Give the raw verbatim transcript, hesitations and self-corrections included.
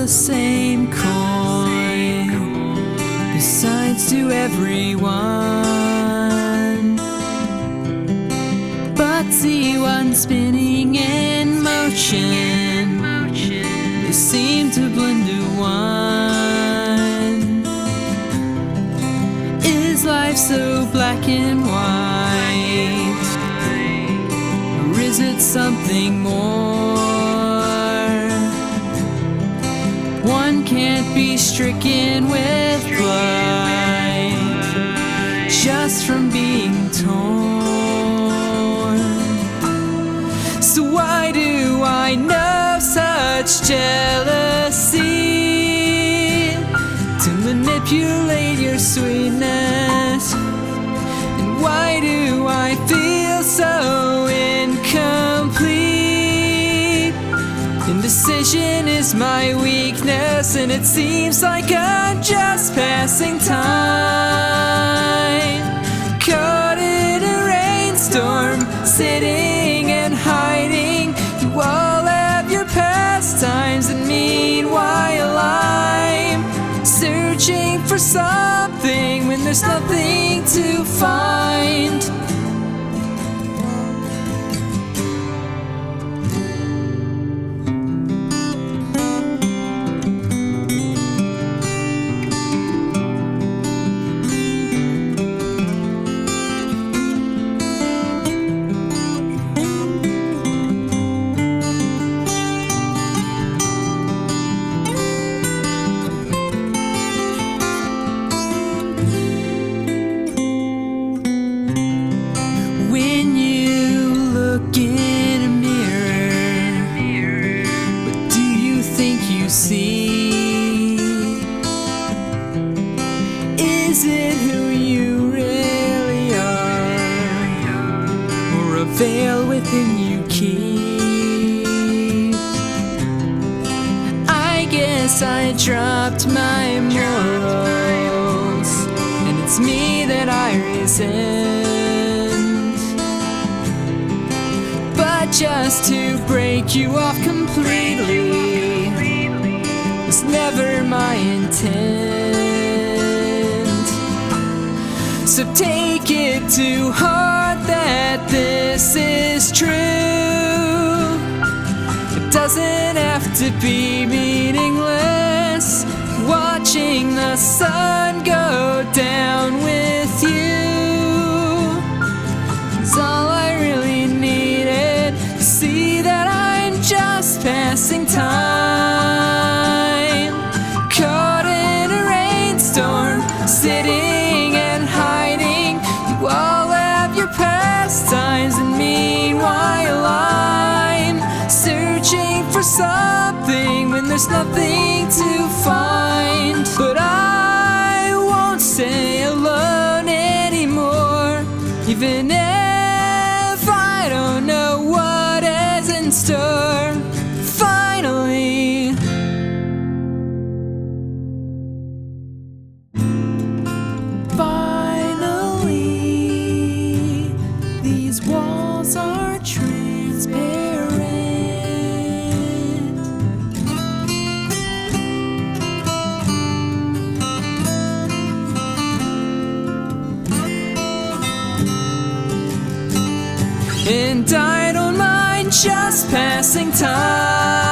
the same coin, besides to everyone. But see one spinning in motion, they seem to blend to one. Is life so black and white, or is it something more? One can't be stricken with blight just from being torn. So why do I know such jealousy to manipulate your sweetness? And why do I feel so incomplete? Indecision is my weakness, and it seems like I'm just passing time, caught in a rainstorm, sitting and hiding. You all have your pastimes, and meanwhile I'm searching for something when there's nothing to find. See, is it who you really are, or a veil within you keep? I guess I dropped my morals, and it's me that I resent. But just to break you off completely was never my intent. So take it to heart that this is true. It doesn't have to be meaningless, watching the sun go down with you is all I really needed to see that I'm just passing time, caught in a rainstorm, sitting and hiding. You all have your pastimes, and meanwhile I'm searching for something when there's nothing to find. But I won't stay alone anymore, even if I don't know what is in store. Finally, finally, these walls are transparent. And I don't mind just passing time,